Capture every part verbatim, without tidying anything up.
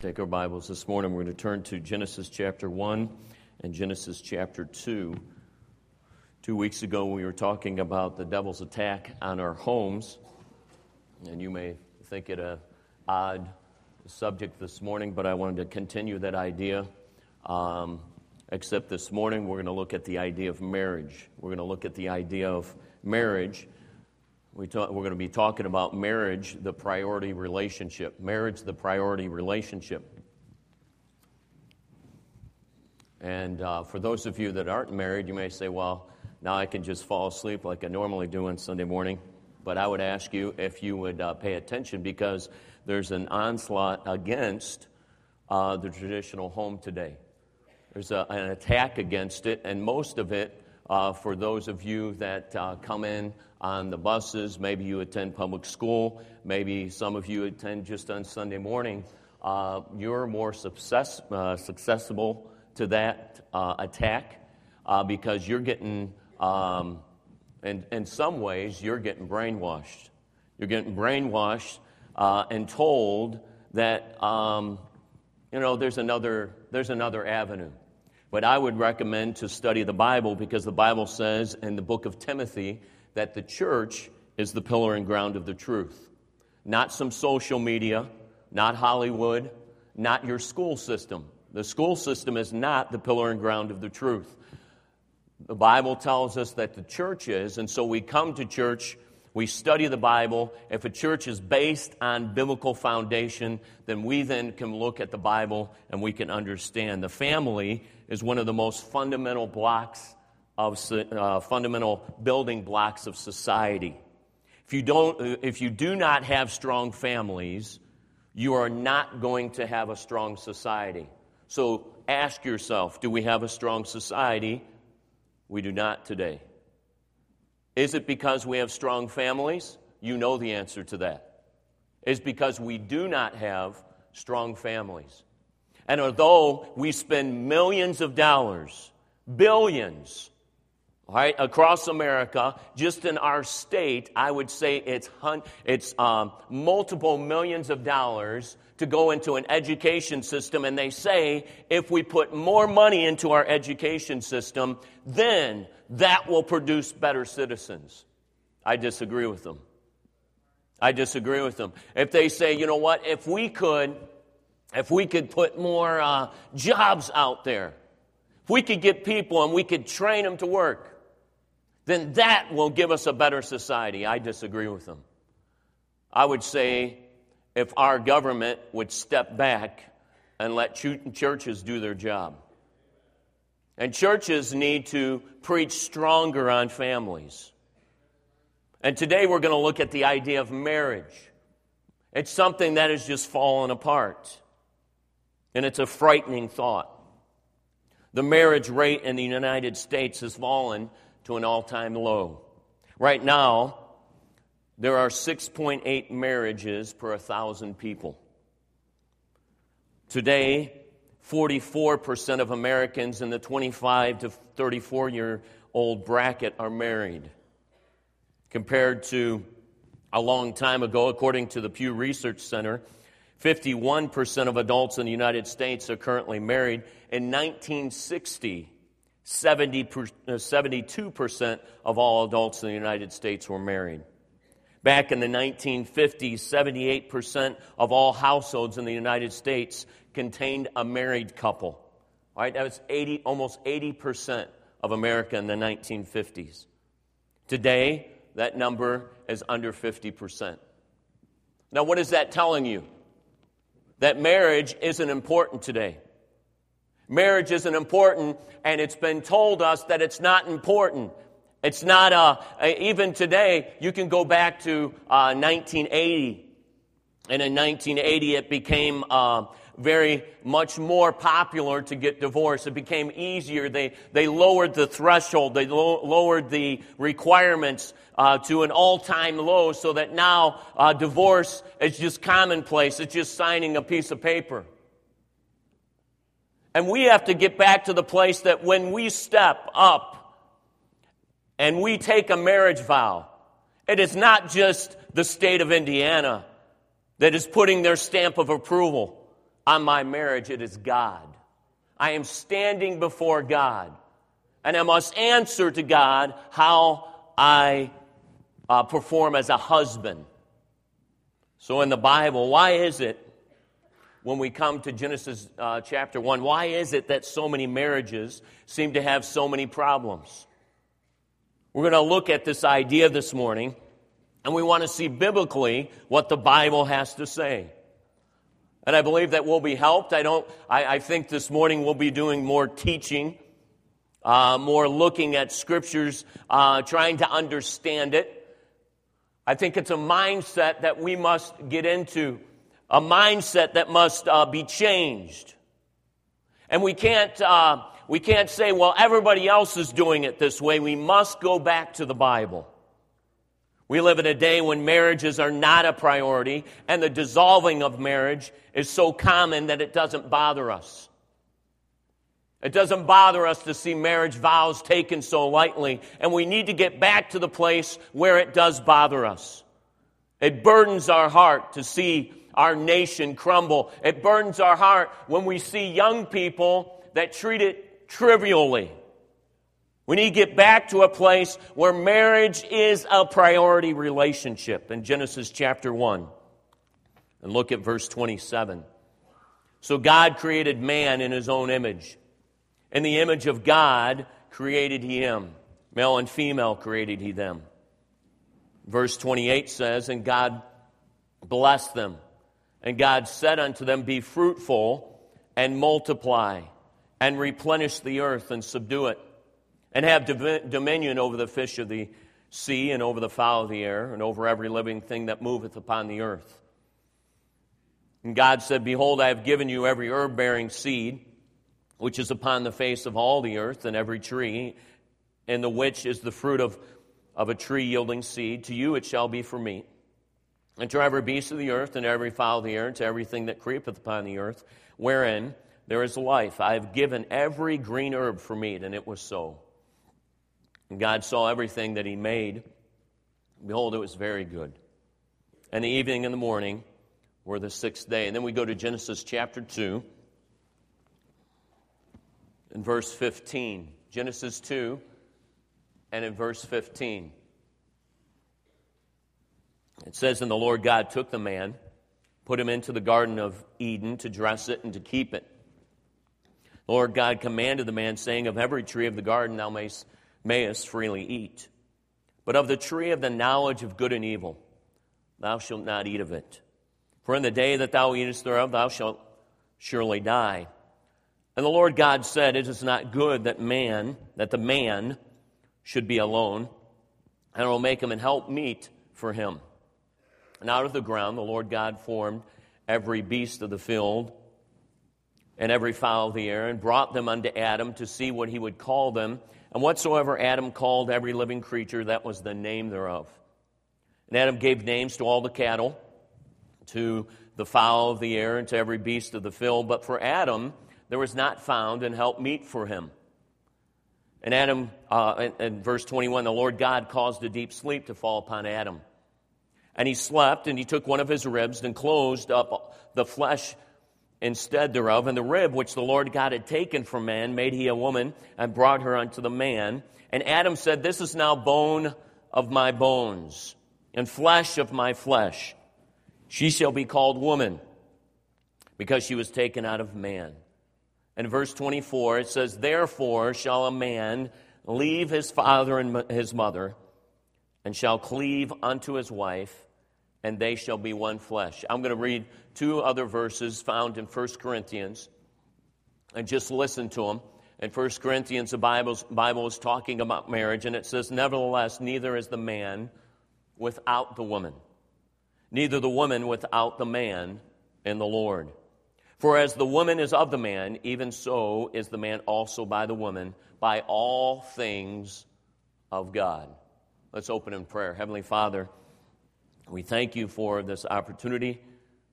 Take our Bibles this morning. We're going to turn to Genesis chapter one and Genesis chapter two. Two weeks ago, we were talking about the devil's attack on our homes, and you may think it an odd subject this morning, but I wanted to continue that idea. Um, except this morning, we're going to look at the idea of marriage. We're going to look at the idea of marriage. We talk, we're going to be talking about marriage, the priority relationship. Marriage, the priority relationship. And uh, for those of you that aren't married, you may say, well, now I can just fall asleep like I normally do on Sunday morning. But I would ask you if you would uh, pay attention, because there's an onslaught against uh, the traditional home today. There's a, an attack against it, and most of it, uh, for those of you that uh, come in on the buses, maybe you attend public school, maybe some of you attend just on Sunday morning, uh, you're more success, uh, susceptible to that uh, attack uh, because you're getting, um, in, in some ways, you're getting brainwashed. You're getting brainwashed uh, and told that, um, you know, there's another, there's another avenue. But I would recommend to study the Bible, because the Bible says in the book of Timothy that the church is the pillar and ground of the truth. Not some social media, not Hollywood, not your school system. The school system is not the pillar and ground of the truth. The Bible tells us that the church is, and so we come to church, we study the Bible. If a church is based on biblical foundation, then we then can look at the Bible and we can understand. The family is one of the most fundamental blocks of uh, fundamental building blocks of society. If you don't, if you do not have strong families, you are not going to have a strong society. So ask yourself, do we have a strong society? We do not today. Is it because we have strong families? You know the answer to that. It's because we do not have strong families. And although we spend millions of dollars, billions, right, across America, just in our state, I would say it's hun- it's um, multiple millions of dollars to go into an education system, and they say if we put more money into our education system, then that will produce better citizens. I disagree with them. I disagree with them. If they say, you know what, if we could, if we could put more uh, jobs out there, if we could get people and we could train them to work, then that will give us a better society. I disagree with them. I would say if our government would step back and let ch- churches do their job. And churches need to preach stronger on families. And today we're going to look at the idea of marriage. It's something that has just fallen apart. And it's a frightening thought. The marriage rate in the United States has fallen to an all-time low. Right now, there are six point eight marriages per one thousand people. Today, forty-four percent of Americans in the twenty-five to thirty-four-year-old bracket are married. Compared to a long time ago, according to the Pew Research Center, fifty-one percent of adults in the United States are currently married. In nineteen sixty, seventy-two percent of all adults in the United States were married. Back in the nineteen fifties, seventy-eight percent of all households in the United States contained a married couple. All right, that was eighty, almost eighty percent of America in the nineteen fifties. Today, that number is under fifty percent. Now, what is that telling you? That marriage isn't important today. Marriage isn't important, and it's been told us that it's not important. It's not, uh, even today, you can go back to uh, nineteen eighty, and in nineteen eighty it became uh, very much more popular to get divorced. It became easier. They they lowered the threshold. They lo- lowered the requirements uh, to an all-time low, so that now uh, divorce is just commonplace. It's just signing a piece of paper. And we have to get back to the place that when we step up and we take a marriage vow, it is not just the state of Indiana that is putting their stamp of approval. on my marriage, it is God. I am standing before God, and I must answer to God how I uh, perform as a husband. So in the Bible, why is it, when we come to Genesis uh, chapter one, why is it that so many marriages seem to have so many problems? We're going to look at this idea this morning, and we want to see biblically what the Bible has to say. And I believe that we'll be helped. I don't. I, I think this morning we'll be doing more teaching, uh, more looking at Scriptures, uh, trying to understand it. I think it's a mindset that we must get into, a mindset that must uh, be changed. And we can't uh, we can't say, well, everybody else is doing it this way. We must go back to the Bible. We live in a day when marriages are not a priority, and the dissolving of marriage is so common that it doesn't bother us. It doesn't bother us to see marriage vows taken so lightly, and we need to get back to the place where it does bother us. It burdens our heart to see our nation crumble. It burdens our heart when we see young people that treat it trivially. We need to get back to a place where marriage is a priority relationship in Genesis chapter one. And look at verse twenty-seven. So God created man in his own image. In the image of God created he him. Male and female created he them. Verse twenty-eight says, and God blessed them. And God said unto them, be fruitful and multiply and replenish the earth and subdue it. And have dominion over the fish of the sea and over the fowl of the air and over every living thing that moveth upon the earth. And God said, behold, I have given you every herb-bearing seed, which is upon the face of all the earth, and every tree, in the which is the fruit of, of a tree yielding seed. To you it shall be for meat. And to every beast of the earth, and every fowl of the air, and to everything that creepeth upon the earth, wherein there is life. I have given every green herb for meat, and it was so. And God saw everything that he made. Behold, it was very good. And the evening and the morning were the sixth day. And then we go to Genesis chapter two and verse fifteen. Genesis two and in verse fifteen. It says, and the Lord God took the man, put him into the garden of Eden to dress it and to keep it. The Lord God commanded the man, saying, of every tree of the garden thou mayst mayest freely eat. But of the tree of the knowledge of good and evil, thou shalt not eat of it. For in the day that thou eatest thereof, thou shalt surely die. And the Lord God said, it is not good that man, that the man should be alone, and I will make him an help meet for him. And out of the ground the Lord God formed every beast of the field, and every fowl of the air, and brought them unto Adam to see what he would call them. And whatsoever Adam called every living creature, that was the name thereof. And Adam gave names to all the cattle, to the fowl of the air, and to every beast of the field. But for Adam there was not found an help meet for him. And Adam, uh, in, in verse twenty-one, the Lord God caused a deep sleep to fall upon Adam. And he slept, and he took one of his ribs, and closed up the flesh instead thereof, and the rib which the Lord God had taken from man made he a woman, and brought her unto the man. And Adam said, this is now bone of my bones, and flesh of my flesh. She shall be called woman, because she was taken out of man. And verse twenty-four, it says, therefore shall a man leave his father and his mother, and shall cleave unto his wife, and they shall be one flesh. I'm going to read two other verses found in First Corinthians, and just listen to them. In First Corinthians, the Bible's, Bible is talking about marriage, and it says, nevertheless, neither is the man without the woman, neither the woman without the man in the Lord. For as the woman is of the man, even so is the man also by the woman, by all things of God. Let's open in prayer. Heavenly Father, we thank you for this opportunity.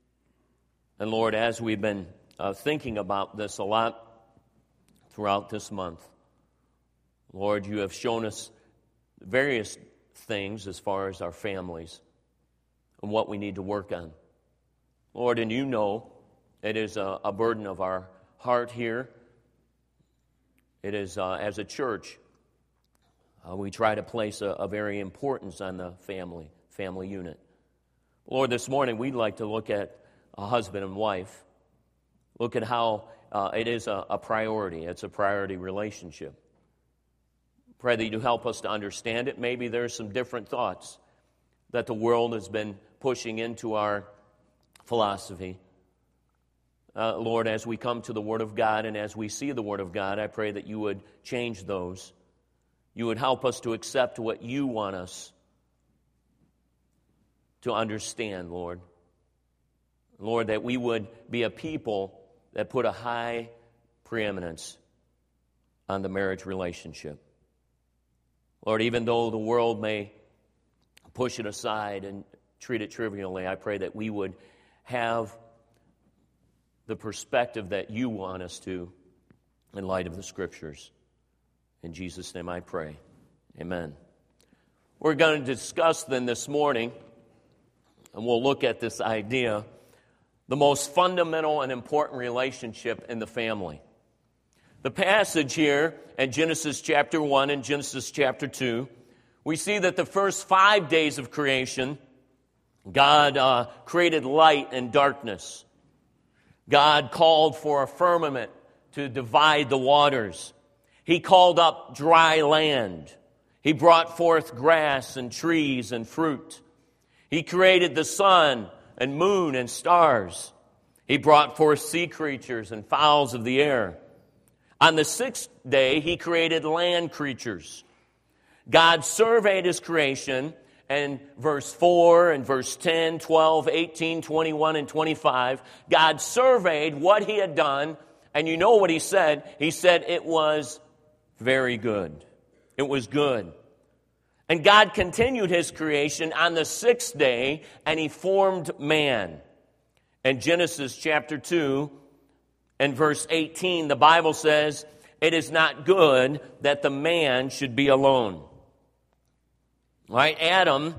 And Lord, as we've been uh, thinking about this a lot throughout this month, Lord, you have shown us various things as far as our families and what we need to work on. Lord, and you know It is a, a burden of our heart here. It is, uh, as a church, uh, we try to place a, a very importance on the family, family unit. Lord, this morning we'd like to look at a husband and wife. Look at how uh, it is a, a priority. It's a priority relationship. Pray that you help us to understand it. Maybe there's some different thoughts that the world has been pushing into our philosophy. Uh, Lord, as we come to the Word of God and as we see the Word of God, I pray that you would change those. You would help us to accept what you want us to understand, Lord. Lord, that we would be a people that put a high preeminence on the marriage relationship. Lord, even though the world may push it aside and treat it trivially, I pray that we would have the perspective that you want us to in light of the Scriptures. In Jesus' name I pray. Amen. We're going to discuss then this morning, and we'll look at this idea, the most fundamental and important relationship in the family. The passage here in Genesis chapter one and Genesis chapter two, we see that the first five days of creation, God uh, created light and darkness. God called for a firmament to divide the waters. He called up dry land. He brought forth grass and trees and fruit. He created the sun and moon and stars. He brought forth sea creatures and fowls of the air. On the sixth day, he created land creatures. God surveyed his creation, and verse four and verse ten, twelve, eighteen, twenty-one, and twenty-five, God surveyed what he had done, and you know what he said. He said it was very good. It was good. And God continued his creation on the sixth day, and he formed man. In Genesis chapter two and verse eighteen, the Bible says, "It is not good that the man should be alone." Right? Adam,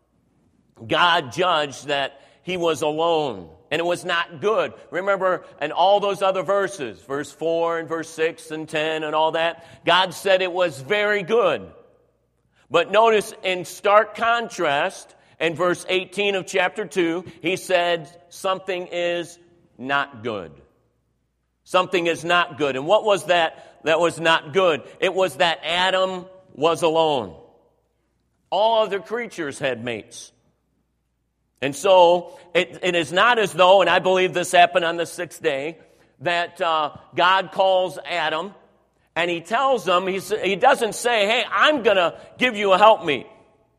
God judged that he was alone, and it was not good. Remember, in all those other verses, verse four and verse six and ten and all that, God said it was very good. But notice in stark contrast, in verse eighteen of chapter two, he said something is not good. Something is not good. And what was that that was not good? It was that Adam was alone. All other creatures had mates. And so it, it is not as though, and I believe this happened on the sixth day, that uh, God calls Adam and he tells him, he's, he doesn't say, hey, I'm going to give you a helpmeet.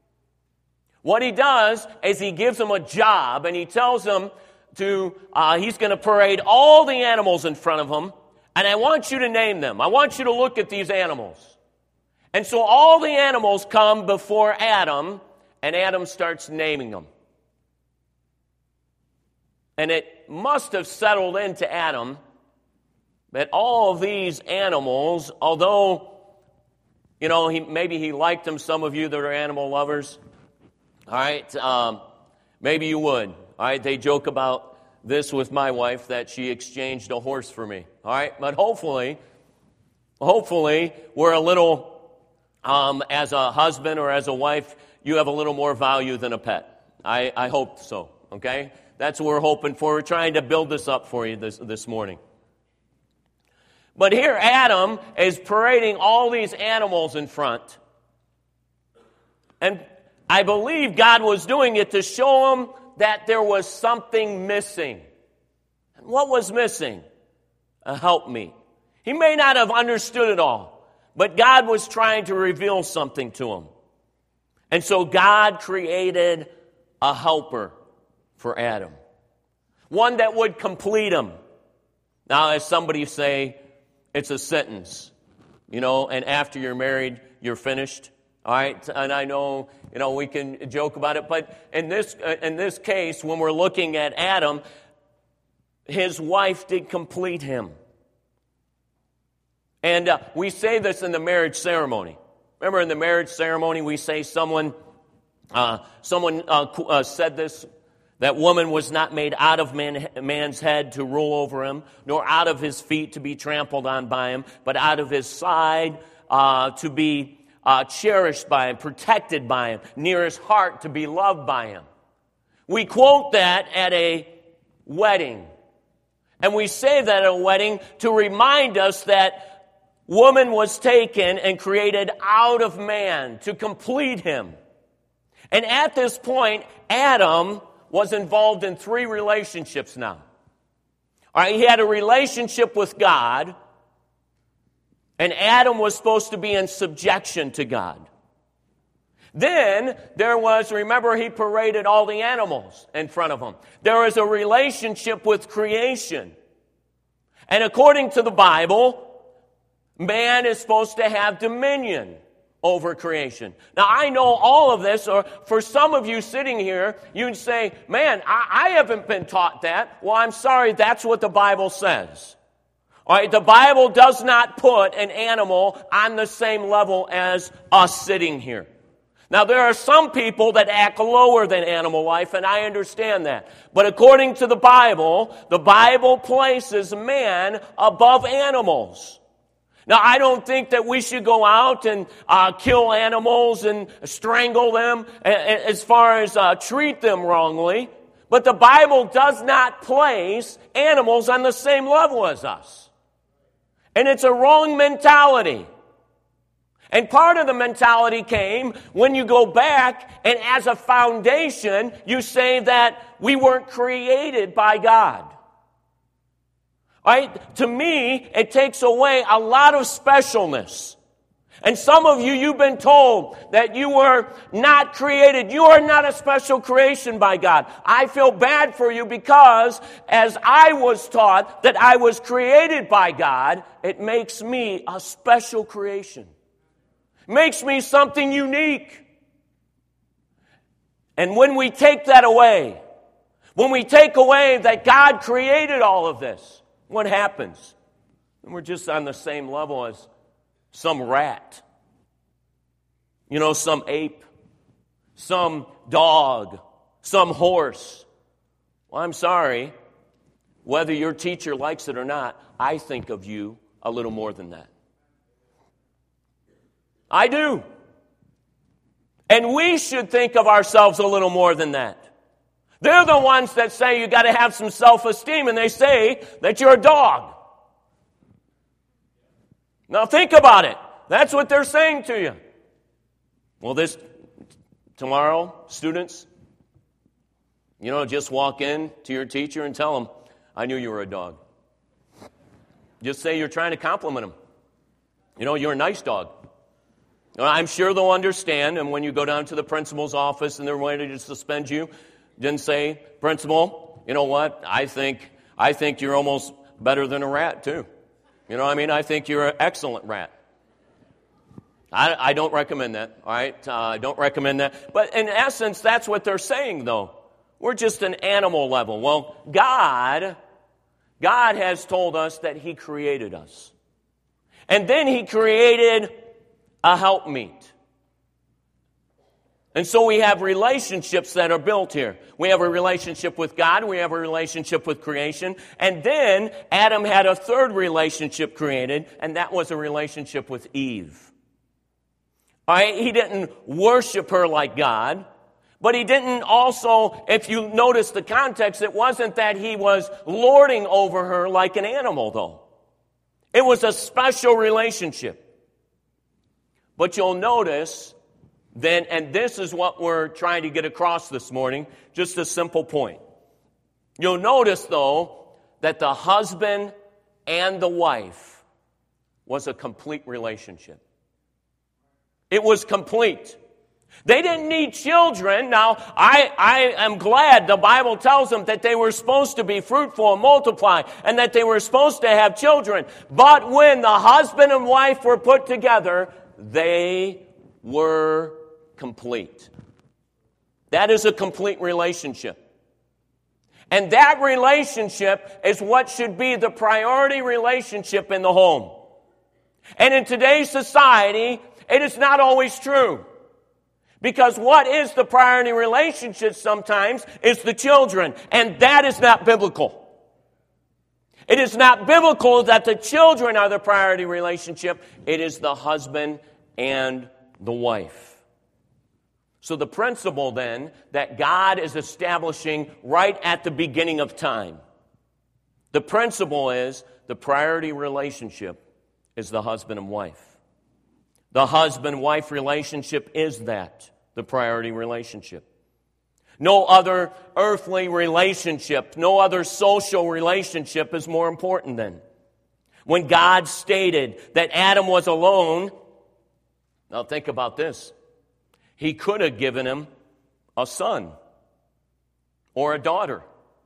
What he does is he gives him a job, and he tells him to, uh, he's going to parade all the animals in front of him, and I want you to name them. I want you to look at these animals. And so all the animals come before Adam, and Adam starts naming them. And it must have settled into Adam that all of these animals, although, you know, he, maybe he liked them, some of you that are animal lovers, all right, um, maybe you would. All right, they joke about this with my wife, that she exchanged a horse for me. All right, but hopefully, hopefully, we're a little... Um, as a husband or as a wife, you have a little more value than a pet. I, I hope so, okay? That's what we're hoping for. We're trying to build this up for you this, this morning. But here Adam is parading all these animals in front. And I believe God was doing it to show him that there was something missing. And what was missing? A helpmeet. He may not have understood it all. But God was trying to reveal something to him. And so God created a helper for Adam. One that would complete him. Now, as somebody say, it's a sentence. You know, and after you're married, you're finished. All right? And I know, you know, we can joke about it. But in this, in this case, when we're looking at Adam, his wife did complete him. And uh, we say this in the marriage ceremony. Remember, in the marriage ceremony, we say someone, uh, someone uh, uh, said this. That woman was not made out of man, man's head to rule over him, nor out of his feet to be trampled on by him, but out of his side uh, to be uh, cherished by him, protected by him, near his heart to be loved by him. We quote that at a wedding. And we say that at a wedding to remind us that woman was taken and created out of man to complete him. And at this point, Adam was involved in three relationships now. All right, he had a relationship with God, and Adam was supposed to be in subjection to God. Then there was, remember, he paraded all the animals in front of him. There was a relationship with creation. And according to the Bible, man is supposed to have dominion over creation. Now, I know all of this, or for some of you sitting here, you'd say, man, I, I haven't been taught that. Well, I'm sorry, that's what the Bible says. All right, the Bible does not put an animal on the same level as us sitting here. Now, there are some people that act lower than animal life, and I understand that. But according to the Bible, the Bible places man above animals. Now, I don't think that we should go out and uh, kill animals and strangle them as far as uh, treat them wrongly. But the Bible does not place animals on the same level as us. And it's a wrong mentality. And part of the mentality came when you go back and as a foundation, you say that we weren't created by God. Right? To me, it takes away a lot of specialness. And some of you, you've been told that you were not created. You are not a special creation by God. I feel bad for you because as I was taught that I was created by God, it makes me a special creation. It makes me something unique. And when we take that away, when we take away that God created all of this, what happens? We're just on the same level as some rat, you know, some ape, some dog, some horse. Well, I'm sorry, whether your teacher likes it or not, I think of you a little more than that. I do. And we should think of ourselves a little more than that. They're the ones that say you got to have some self-esteem, and they say that you're a dog. Now think about it. That's what they're saying to you. Well, this tomorrow, students, you know, just walk in to your teacher and tell them, I knew you were a dog. Just say you're trying to compliment them. You know, you're a nice dog. I'm sure they'll understand, and when you go down to the principal's office and they're ready to suspend you, didn't say, principal, you know what, I think I think you're almost better than a rat, too. You know what I mean? I think you're an excellent rat. I, I don't recommend that, all right? Uh, I don't recommend that. But in essence, that's what they're saying, though. We're just an animal level. Well, God, God has told us that He created us. And then He created a helpmeet. And so we have relationships that are built here. We have a relationship with God. We have a relationship with creation. And then Adam had a third relationship created, and that was a relationship with Eve. All right? He didn't worship her like God, but he didn't also, if you notice the context, it wasn't that he was lording over her like an animal, though. It was a special relationship. But you'll notice then, and this is what we're trying to get across this morning, just a simple point. You'll notice, though, that the husband and the wife was a complete relationship. It was complete. They didn't need children. Now, I, I am glad the Bible tells them that they were supposed to be fruitful and multiply, and that they were supposed to have children. But when the husband and wife were put together, they were complete. That is a complete relationship. And that relationship is what should be the priority relationship in the home. And in today's society, it is not always true. Because what is the priority relationship sometimes is the children, and that is not biblical. It is not biblical that the children are the priority relationship. It is the husband and the wife. So the principle then that God is establishing right at the beginning of time, the principle is the priority relationship is the husband and wife. The husband-wife relationship is that, the priority relationship. No other earthly relationship, no other social relationship is more important than. When God stated that Adam was alone, now think about this. He could have given him a son or a daughter.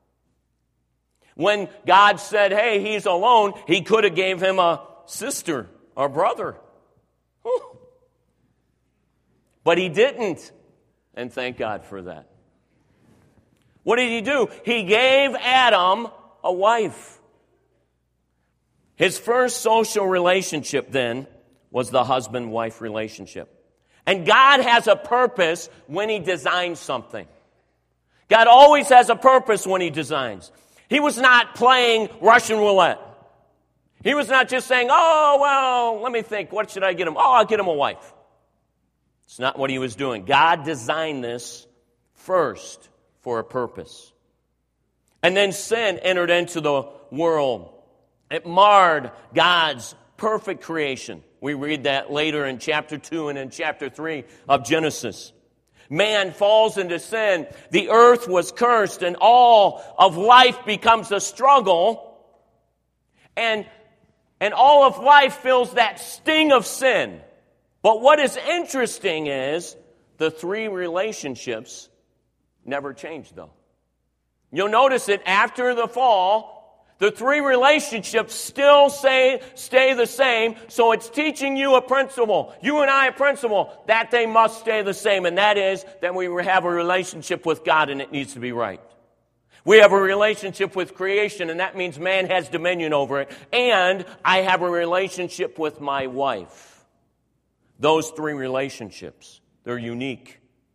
When God said, hey, he's alone, he could have gave him a sister or brother. Whew. But he didn't. And thank God for that. What did he do? He gave Adam a wife. His first social relationship then was the husband-wife relationship. And God has a purpose when he designs something. God always has a purpose when he designs. He was not playing Russian roulette. He was not just saying, oh, well, let me think, what should I get him? Oh, I'll get him a wife. It's not what he was doing. God designed this first for a purpose. And then sin entered into the world. It marred God's perfect creation. We read that later in chapter two and in chapter three of Genesis. Man falls into sin. The earth was cursed, and all of life becomes a struggle. And, and all of life feels that sting of sin. But what is interesting is the three relationships never changed, though. You'll notice that after the fall, the three relationships still say, stay the same, so it's teaching you a principle, you and I a principle, that they must stay the same, and that is that we have a relationship with God and it needs to be right. We have a relationship with creation, and that means man has dominion over it, and I have a relationship with my wife. Those three relationships, they're unique.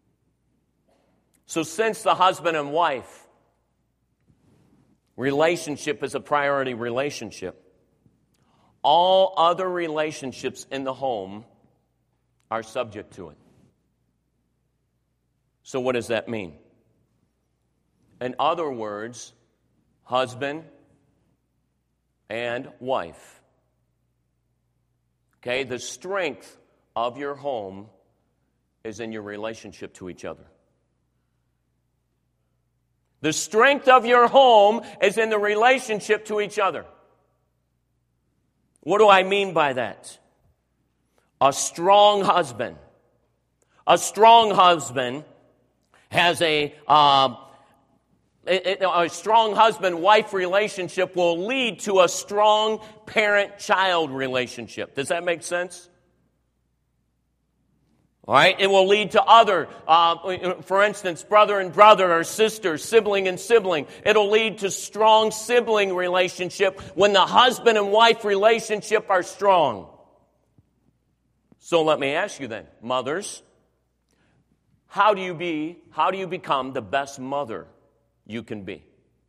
So since the husband and wife relationship is a priority relationship, all other relationships in the home are subject to it. So what does that mean? In other words, husband and wife. Okay, the strength of your home is in your relationship to each other. The strength of your home is in the relationship to each other. What do I mean by that? A strong husband. A strong husband has a, uh, a, a strong husband-wife relationship will lead to a strong parent-child relationship. Does that make sense? All right, it will lead to other, uh, for instance, brother and brother or sister, sibling and sibling. It'll lead to strong sibling relationship when the husband and wife relationship are strong. So let me ask you then, mothers, how do you be, how do you become the best mother you can be?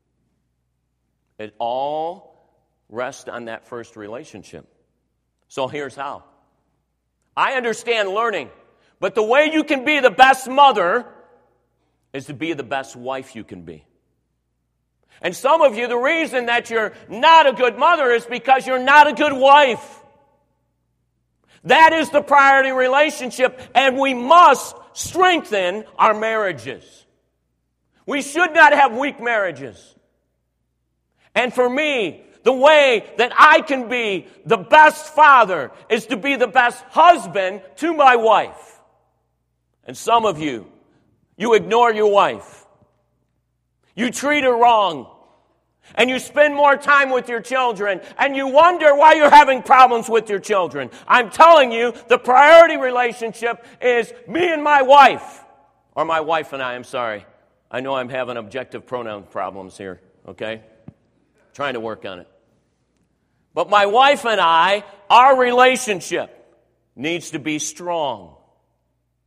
It all rests on that first relationship. So here's how. I understand learning. But the way you can be the best mother is to be the best wife you can be. And some of you, the reason that you're not a good mother is because you're not a good wife. That is the priority relationship, and we must strengthen our marriages. We should not have weak marriages. And for me, the way that I can be the best father is to be the best husband to my wife. And some of you, you ignore your wife. You treat her wrong. And you spend more time with your children. And you wonder why you're having problems with your children. I'm telling you, the priority relationship is me and my wife. Or my wife and I, I'm sorry. I know I'm having objective pronoun problems here, okay? Trying to work on it. But my wife and I, our relationship needs to be strong.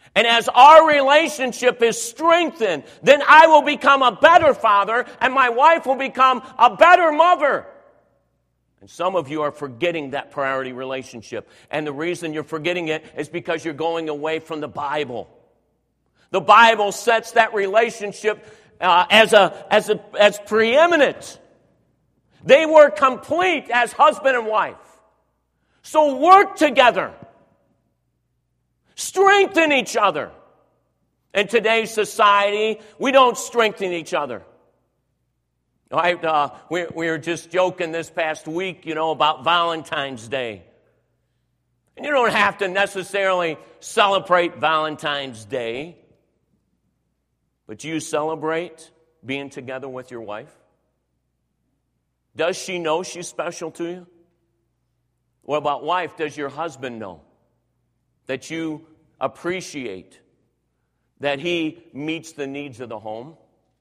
And as our relationship is strengthened, then I will become a better father and my wife will become a better mother. And some of you are forgetting that priority relationship. And the reason you're forgetting it is because you're going away from the Bible. The Bible sets that relationship uh, as a as a as preeminent. They were complete as husband and wife. So work together. Strengthen each other. In today's society, we don't strengthen each other. All right, uh, we, we were just joking this past week, you know, about Valentine's Day. And you don't have to necessarily celebrate Valentine's Day, but do you celebrate being together with your wife? Does she know she's special to you? What about wife? Does your husband know that you appreciate that he meets the needs of the home?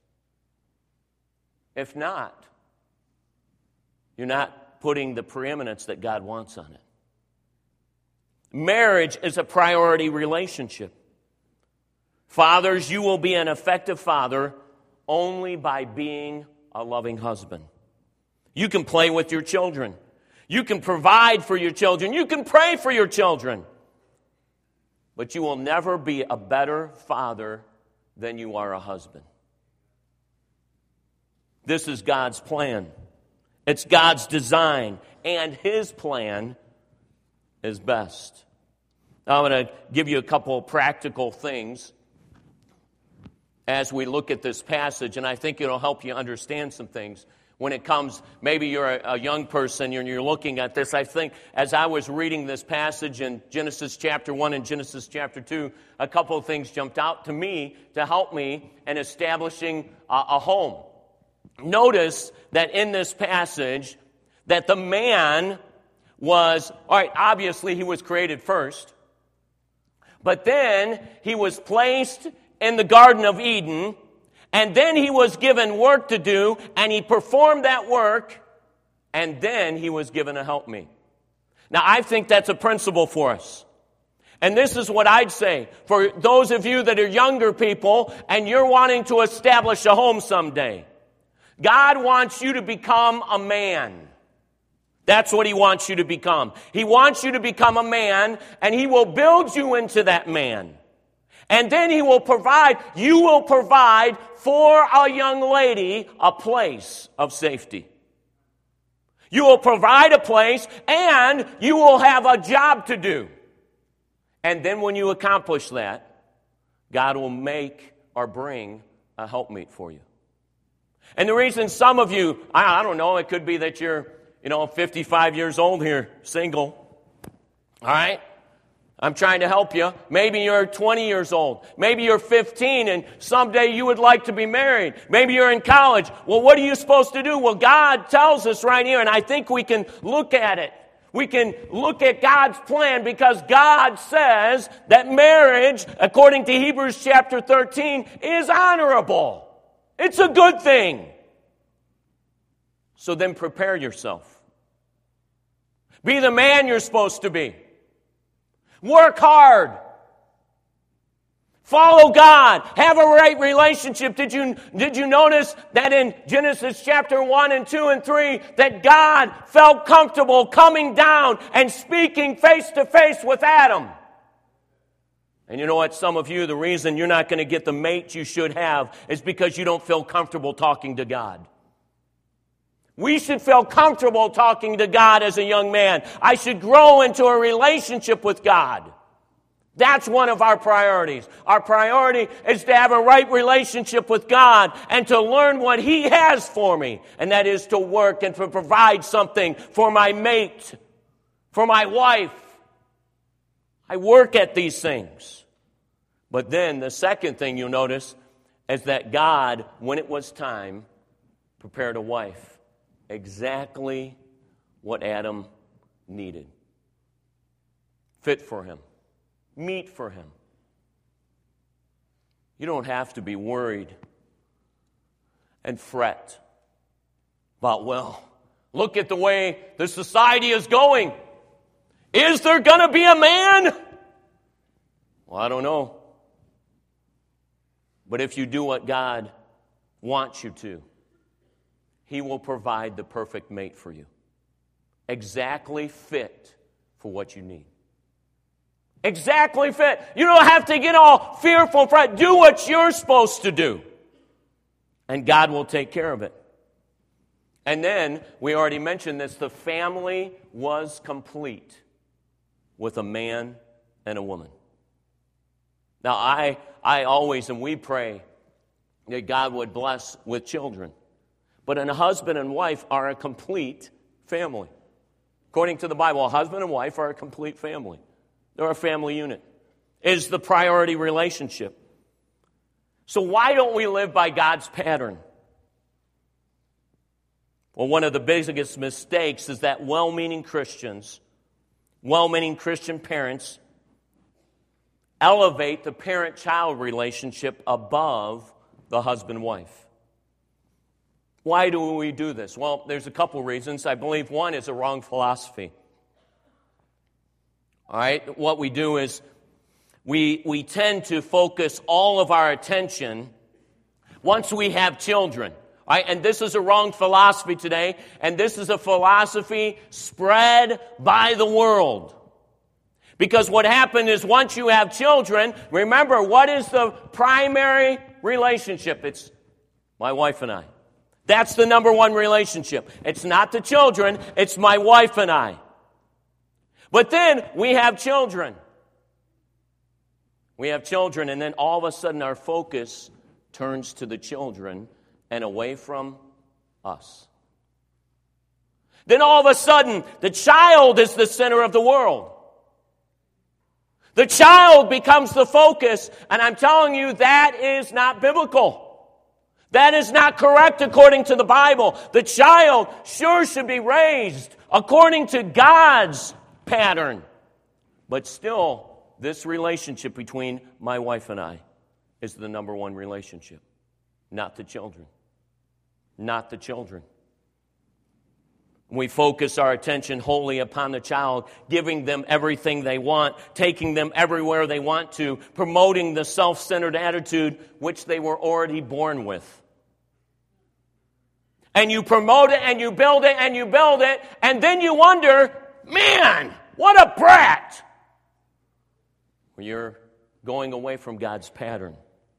If not, you're not putting the preeminence that God wants on it. Marriage is a priority relationship. Fathers, you will be an effective father only by being a loving husband. You can play with your children. You can provide for your children. You can pray for your children. But you will never be a better father than you are a husband. This is God's plan. It's God's design. And His plan is best. Now I'm going to give you a couple of practical things as we look at this passage. And I think it'll help you understand some things. When it comes, maybe you're a, a young person and you're looking at this. I think as I was reading this passage in Genesis chapter one and Genesis chapter two, a couple of things jumped out to me to help me in establishing a, a home. Notice that in this passage that the man was, all right, obviously he was created first, but then he was placed in the Garden of Eden. And then he was given work to do, and he performed that work, and then he was given a helpmeet. Now, I think that's a principle for us. And this is what I'd say. For those of you that are younger people, and you're wanting to establish a home someday, God wants you to become a man. That's what He wants you to become. He wants you to become a man, and He will build you into that man. And then He will provide, you will provide for a young lady a place of safety. You will provide a place and you will have a job to do. And then when you accomplish that, God will make or bring a helpmeet for you. And the reason some of you, I, I don't know, it could be that you're, you know, fifty-five years old here, single. All right? I'm trying to help you. Maybe you're twenty years old. Maybe you're fifteen and someday you would like to be married. Maybe you're in college. Well, what are you supposed to do? Well, God tells us right here, and I think we can look at it. We can look at God's plan because God says that marriage, according to Hebrews chapter thirteen, is honorable. It's a good thing. So then prepare yourself. Be the man you're supposed to be. Work hard. Follow God. Have a right relationship. Did you, did you notice that in Genesis chapter one and two and three that God felt comfortable coming down and speaking face to face with Adam? And you know what? Some of you, the reason you're not going to get the mate you should have is because you don't feel comfortable talking to God. We should feel comfortable talking to God as a young man. I should grow into a relationship with God. That's one of our priorities. Our priority is to have a right relationship with God and to learn what He has for me. And that is to work and to provide something for my mate, for my wife. I work at these things. But then the second thing you'll notice is that God, when it was time, prepared a wife. Exactly what Adam needed. Fit for him. Meet for him. You don't have to be worried and fret about, well, look at the way the society is going. Is there going to be a man? Well, I don't know. But if you do what God wants you to, He will provide the perfect mate for you. Exactly fit for what you need. Exactly fit. You don't have to get all fearful. Do what you're supposed to do. And God will take care of it. And then, we already mentioned this, the family was complete with a man and a woman. Now, I, I always, and we pray that God would bless with children. But a husband and wife are a complete family. According to the Bible, a husband and wife are a complete family. They're a family unit. It is the priority relationship. So why don't we live by God's pattern? Well, one of the biggest mistakes is that well-meaning Christians, well-meaning Christian parents, elevate the parent-child relationship above the husband-wife. Why do we do this? Well, there's a couple reasons. I believe one is a wrong philosophy. All right, what we do is we, we tend to focus all of our attention once we have children. All right, and this is a wrong philosophy today, and this is a philosophy spread by the world. Because what happened is once you have children, remember, what is the primary relationship? It's my wife and I. That's the number one relationship. It's not the children, it's my wife and I. But then we have children. We have children, and then all of a sudden our focus turns to the children and away from us. Then all of a sudden, the child is the center of the world. The child becomes the focus, and I'm telling you, that is not biblical. That is not correct according to the Bible. The child sure should be raised according to God's pattern. But still, this relationship between my wife and I is the number one relationship, not the children. Not the children. We focus our attention wholly upon the child, giving them everything they want, taking them everywhere they want to, promoting the self-centered attitude which they were already born with. And you promote it, and you build it, and you build it, and then you wonder, man, what a brat! Well, you're going away from God's pattern.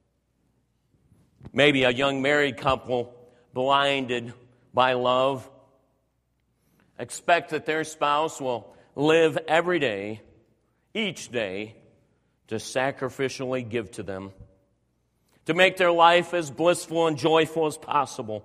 Maybe a young married couple, blinded by love, expect that their spouse will live every day, each day, to sacrificially give to them, to make their life as blissful and joyful as possible.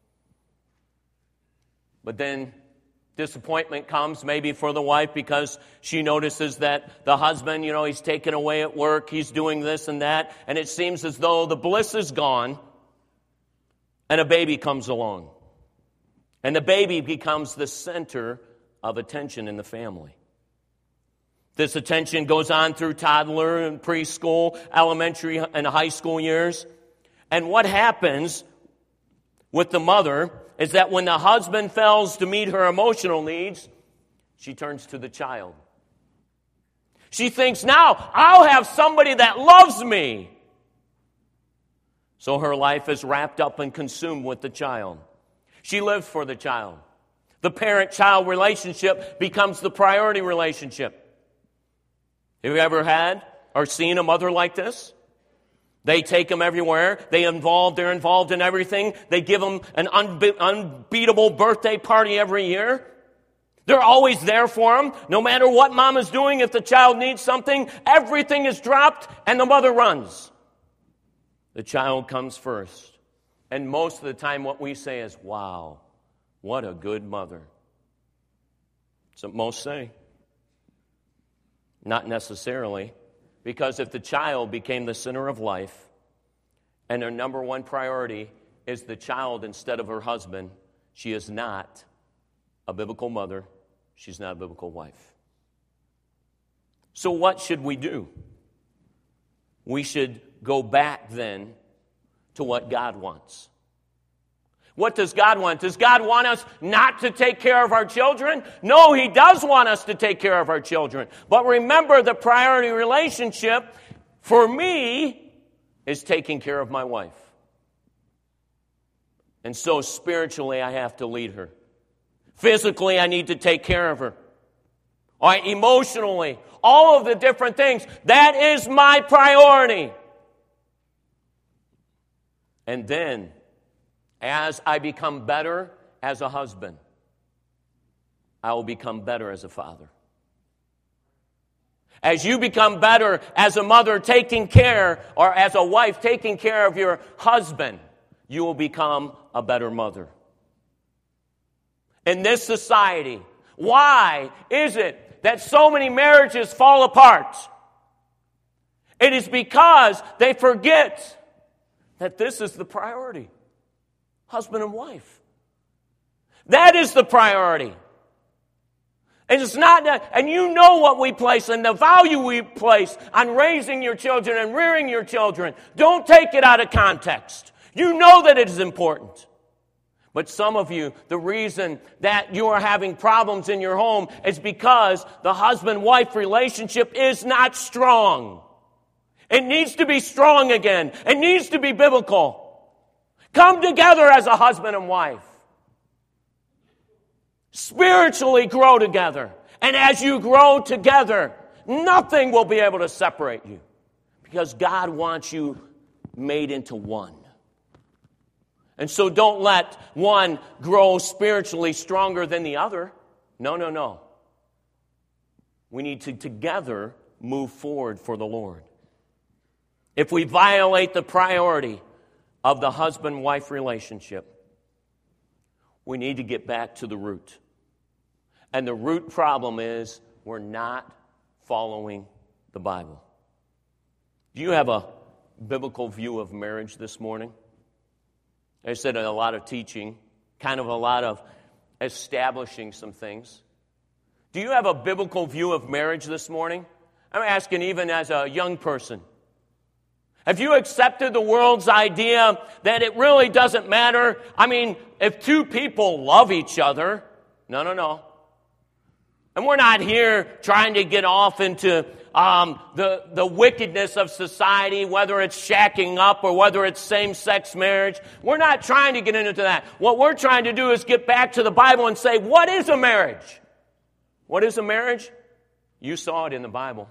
But then disappointment comes maybe for the wife because she notices that the husband, you know, he's taken away at work, he's doing this and that, and it seems as though the bliss is gone, and a baby comes along. And the baby becomes the center of attention in the family. This attention goes on through toddler and preschool, elementary and high school years. And what happens with the mother is that when the husband fails to meet her emotional needs, she turns to the child. She thinks, now I'll have somebody that loves me. So her life is wrapped up and consumed with the child. She lives for the child. The parent-child relationship becomes the priority relationship. Have you ever had or seen a mother like this? They take them everywhere. They involve, they're involved in everything. They give them an unbe- unbeatable birthday party every year. They're always there for them. No matter what mom is doing, if the child needs something, everything is dropped and the mother runs. The child comes first. And most of the time what we say is, wow, what a good mother. That's what most say. Not necessarily. Because if the child became the center of life and their number one priority is the child instead of her husband, she is not a biblical mother. She's not a biblical wife. So what should we do? We should go back then to what God wants. What does God want? Does God want us not to take care of our children? No, He does want us to take care of our children. But remember, the priority relationship for me is taking care of my wife. And so spiritually, I have to lead her. Physically, I need to take care of her. All right, emotionally, all of the different things. That is my priority. And then, as I become better as a husband, I will become better as a father. As you become better as a mother taking care, or as a wife taking care of your husband, you will become a better mother. In this society, why is it that so many marriages fall apart? It is because they forget that this is the priority. Husband and wife. That is the priority. And it's not that, and you know what we place and the value we place on raising your children and rearing your children. Don't take it out of context. You know that it is important. But some of you, the reason that you are having problems in your home is because the husband-wife relationship is not strong. It needs to be strong again. It needs to be biblical. Come together as a husband and wife. Spiritually grow together. And as you grow together, nothing will be able to separate you. Because God wants you made into one. And so don't let one grow spiritually stronger than the other. No, no, no. We need to together move forward for the Lord. If we violate the priority of the husband-wife relationship, we need to get back to the root. And the root problem is we're not following the Bible. Do you have a biblical view of marriage this morning? I said a lot of teaching, kind of a lot of establishing some things. Do you have a biblical view of marriage this morning? I'm asking even as a young person. Have you accepted the world's idea that it really doesn't matter? I mean, if two people love each other, no, no, no. And we're not here trying to get off into um, the, the wickedness of society, whether it's shacking up or whether it's same-sex marriage. We're not trying to get into that. What we're trying to do is get back to the Bible and say, what is a marriage? What is a marriage? You saw it in the Bible.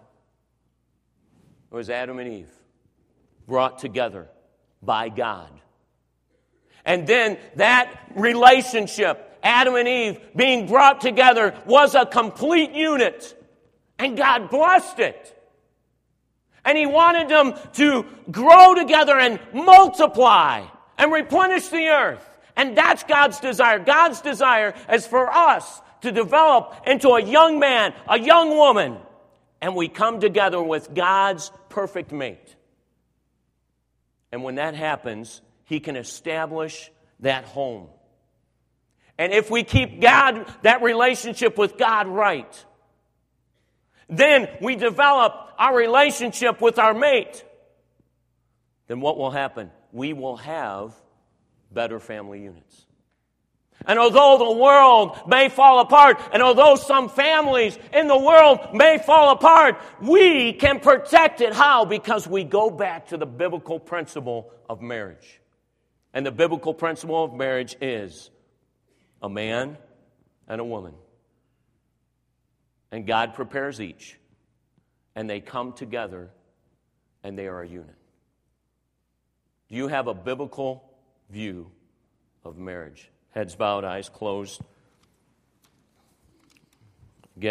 It was Adam and Eve brought together by God. And then that relationship, Adam and Eve being brought together, was a complete unit. And God blessed it. And He wanted them to grow together and multiply and replenish the earth. And that's God's desire. God's desire is for us to develop into a young man, a young woman, and we come together with God's perfect mate. And when that happens, He can establish that home. And if we keep God, that relationship with God right, then we develop our relationship with our mate. Then what will happen? We will have better family units. And although the world may fall apart, and although some families in the world may fall apart, we can protect it. How? Because we go back to the biblical principle of marriage. And the biblical principle of marriage is a man and a woman. And God prepares each. And they come together and they are a unit. Do you have a biblical view of marriage? Heads bowed, eyes closed.